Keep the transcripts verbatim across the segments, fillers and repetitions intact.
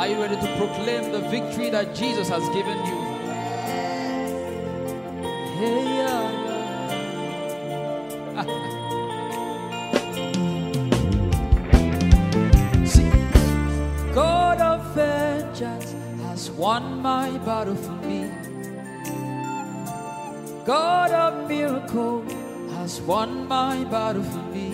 Are you ready to proclaim the victory that Jesus has given you? Hey, yeah, yeah. See, God of vengeance has won my battle for me. God of miracle has won my battle for me.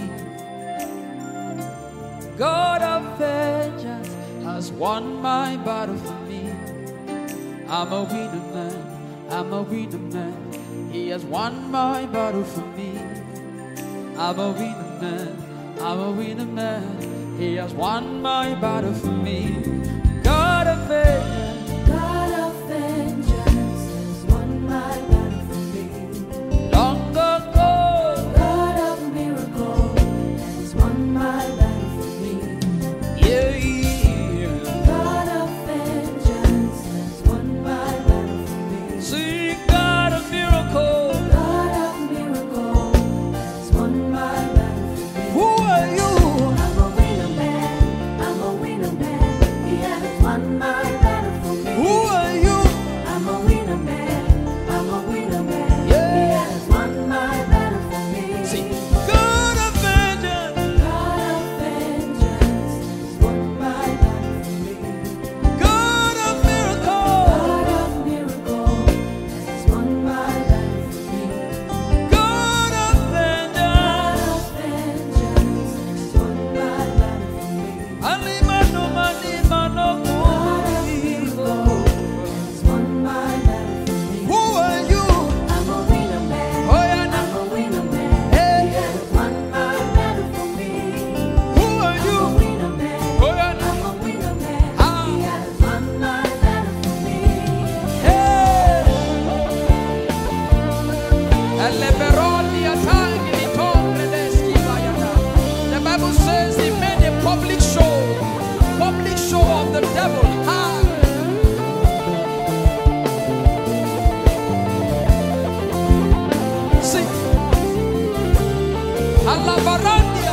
God of vengeance has won my battle for me. I'm a winner man, I'm a winner man. He has won my battle for me. I'm a winner man, I'm a winner man. He has won my battle for me. God of vengeance, God of vengeance has won my battle for me. long ago, God of miracle has won my battle for me. yeah, yeah. God of vengeance has won my battle for me. See, God of miracle, God of miracle has won my battle for me. who are you? I'm a winner man, I'm a winner man. He has won my battle for me. Who are you? I'm a winner man, I'm a winner man. Yeah. He has won my battle for me. See, God of vengeance, God of vengeance has won my battle for me. God of miracle, God of miracle has won my battle for me. God of God vengeance. of vengeance has won my battle for me. Alimano, manimano, God of miracle has won my battle for me. who are you? I'm a winner man. Oh, yeah, I'm now. a winner man. Hey. He has won my battle for me. Who are I'm a you? winner man. Oh, yeah, now. I'm a winner man. Ah. He has won my battle for me. Hey! Eleberoni atangi litombre deski bayana. The Bible says he made a public show, public show of the devil. Ah. See, Alabarandia.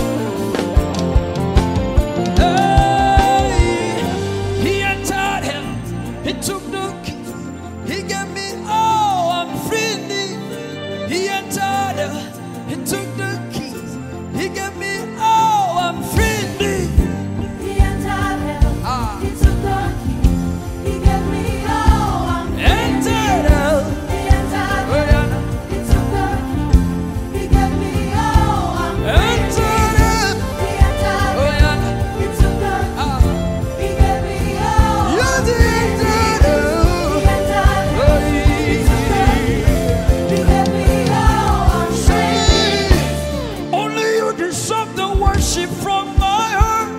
Hey, he entered him. He took the keys. He gave me all. I'm free indeed. He entered him. He took the keys. He gave me all. I'm free indeed. He entered hell. Ah. He took the keys. He gave me all. I'm free. Entered hell. He entered Oh, hell. yeah. He took the keys. He gave me all. I'm free. Entered hell. He entered Oh, hell. yeah. He took the Ah. keys. He gave me all. You I'm did free. it. He entered hell. Oh, He took the keys. He gave me all. I'm free. Only you deserve the worship from my heart.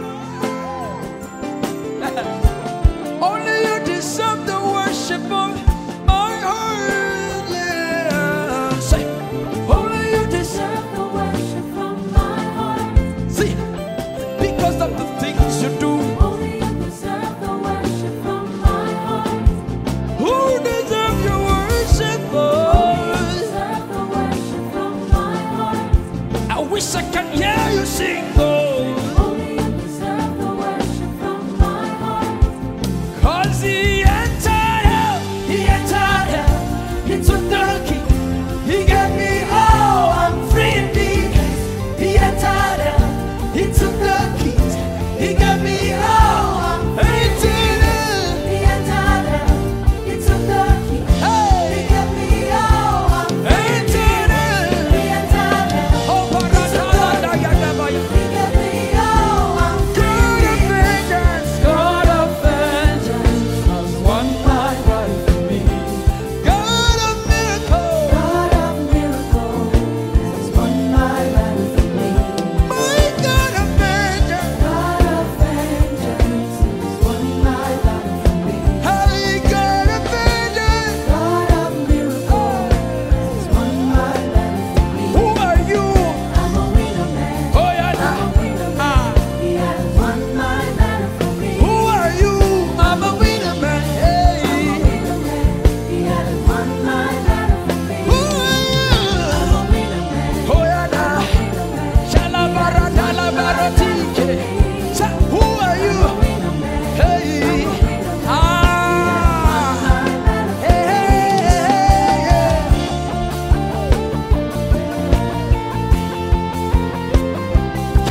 Only you deserve the worship of my heart. Yeah. Say, only you deserve. Deserve the worship from my heart. See, because of the things you do. Only you deserve the worship from my heart. Who deserve your worship, Only you Lord? deserve the worship from my heart. I wish I can hear you sing, oh. Only you deserve the worship from my heart. Cause he entered hell, he entered hell, he took the key, he gave me all, I'm free indeed. He entered hell, he took the keys, he gave me all, I'm entered hell. He entered hell. He took the keys. He Hey, gave me all. I'm free. entered hell. He entered hell. Oh, Baradala, Dagadabaya. He gave me all. I'm God of free. vengeance, God of vengeance, has won my battle for me. God of miracle, God of miracle has won my battle for me. my God of vengeance. God of vengeance has won my battle for me. Hey, God of vengeance. God of miracle has won my battle for me. Who are you? I'm a winner man. Oh, yeah, I'm a nah. winner man. Ah. He has won my battle for me. Who are you? I'm a winner man. I'm a Hey. winner man. He has won my battle for me. Who I'm are a you? winner man. Oh, yeah, nah. Winner man. Shalabaradalabaratike. Sa- Who are I'm a you? winner man. Hey.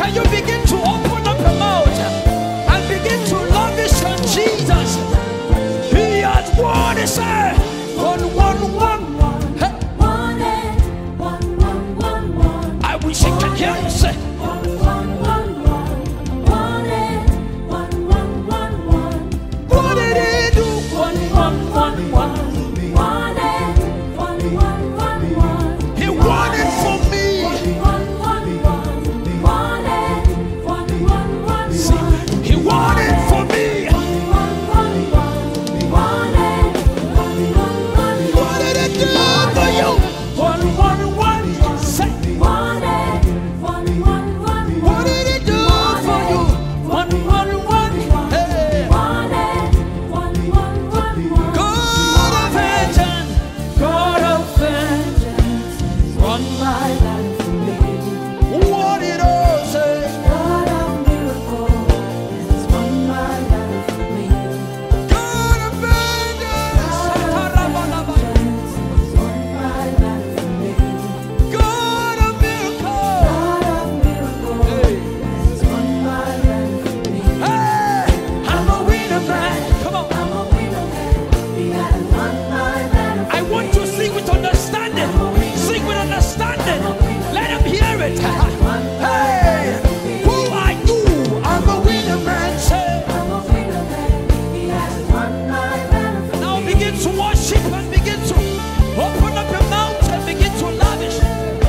Can you begin to open up your mouth and begin to lavish on Jesus? He has won his say. One, one, one, one. Hey. One, and one, one, one, one. I wish I could hear you say. One, one, one, one. One, and one, one, one, one. What did he do? One, one, one, one. One, and one, one, one, one. He won it for me. One, one, one. One, and one, one, one, one. He won it for me. One, one, one. One, and one, one, one, What did he do for you? One, one, one. Say. one, and one, one, one, What did he do for you? One, one, one. Hey. one, and one, one, one, one. God of vengeance, God of vengeance, Won my life for me. what did all say? God of miracles has won my life for me. God of vengeance, God of vengeance has won my life for me. God of miracles. God of miracles has won my life for me. Hey, I'm a winner man. Come on. I'm a winner man. He has won my life for I want to sing with understanding. Sing with understanding. Let him hear it. Hey, who are you? I'm a winner man. Say. I'm a winner man. He has won my life for Now me. begin to worship and begin to open up your mouth and begin to lavish.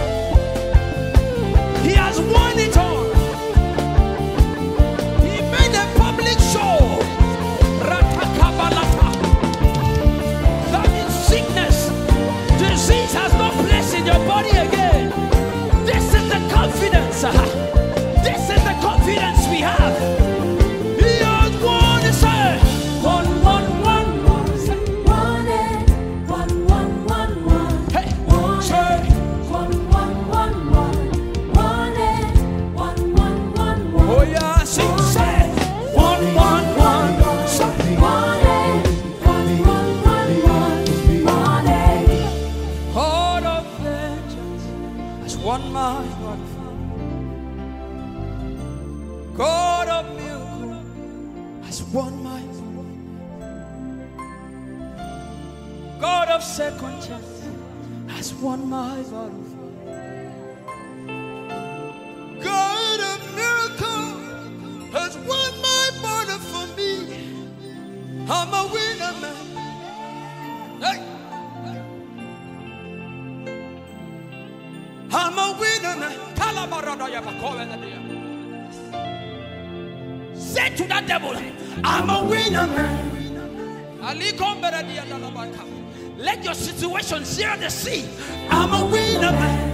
He has won it all. He made a public show. Ratakabalata. That means sickness, disease has no place in your body again. This is the confidence. This is the confidence we have. He has won it, sir. One, one, one, one. Say. One, and one, one, one, one. Hey, One, say. one, one, one, one. One, and one, one, one, one. Oh yeah, sing, say. One, one, one. Say. One, and one, one, one, one. One, and God of vengeance has won my heart. God of miracle has won my heart. God of second chance has won my battle. God of miracle has won my battle for me. I'm a winner man. Hey. I'm a winner man. Say to that devil, I'm a winner man. Let your situation share the sea. I'm a winner man.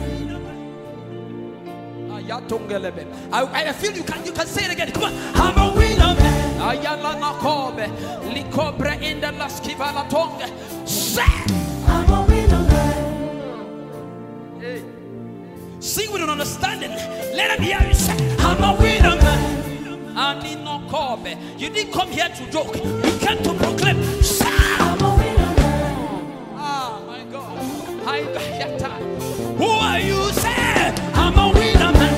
I, I feel you can you can say it again. Come on. I'm a winner man. Ayala nakobe likobre in the laskiva la tongue. Say. I'm a winner man. Hey. Sing with an understanding. Let him hear you say, I'm a winner man. I need no kobe. You didn't come here to joke. You came to proclaim. Say. I'm a winner man. Ah, my God. I Who are you? Say, I'm a winner man.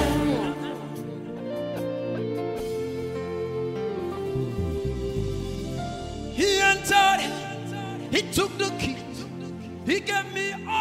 He entered. He took the key. He gave me